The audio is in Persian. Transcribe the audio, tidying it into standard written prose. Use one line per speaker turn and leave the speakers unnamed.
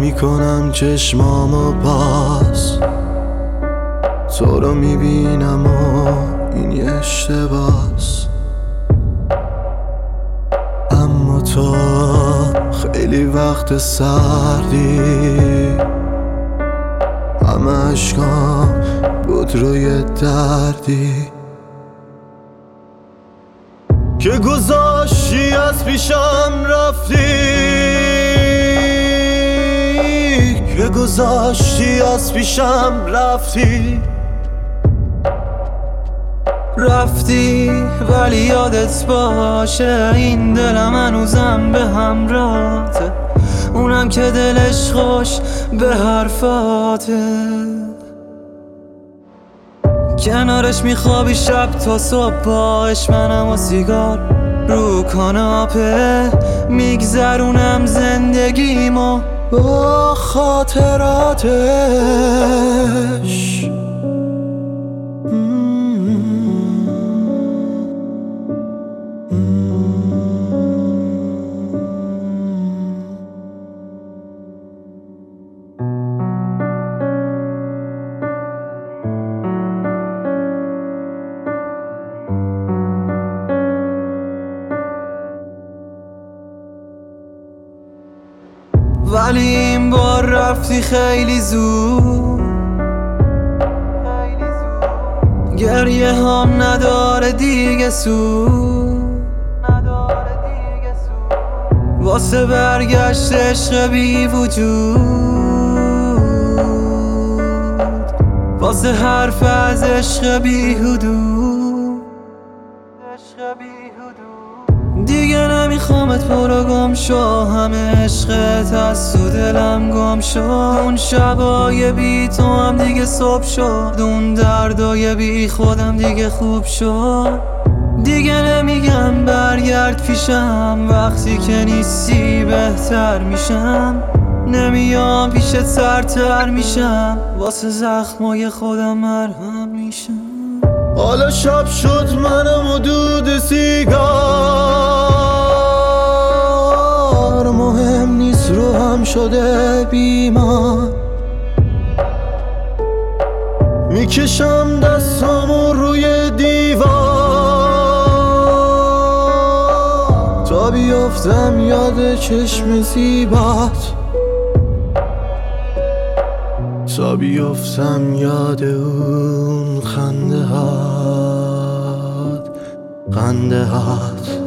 میکنم چشمامو باز، تو رو میبینم و این یه اشتباس. اما تو خیلی وقت سردی، همه عشقام بود روی دردی که گذاشتی از پیشم رفتی، که گذاشتی از پیشم رفتی.
رفتی ولی یادت باشه این دلم هنوزم به همراهته، اونم که دلش خوش به حرفاته. کنارش میخوابی شب تا صبح باش، منم و سیگار رو کاناپه میگذرونم زندگیمو
با خاطراتش.
ولی این بار رفتی خیلی زود، گریه هم نداره دیگه سود، واسه برگشت عشق بی وجود، واسه حرف از عشق بی حدود. دیگه نمیخوامت برو گم شو، همه عشقت از تو دلم گم شو. اون شبای بی تو هم دیگه صبح شد، اون دردای بی خودم دیگه خوب شد. دیگه نمیگم برگرد پیشم، وقتی که نیستی بهتر میشم. نمیام پیشت سرتر میشم، واسه زخمای خودم مرهم میشم.
حالا شب شد منم و دود سیگار، مهم نیست رو هم شده بیمار. میکشم دستامو روی دیوار تا بیافتم یاد چشم زیبات، تا بیافتم یاد اون خنده هات.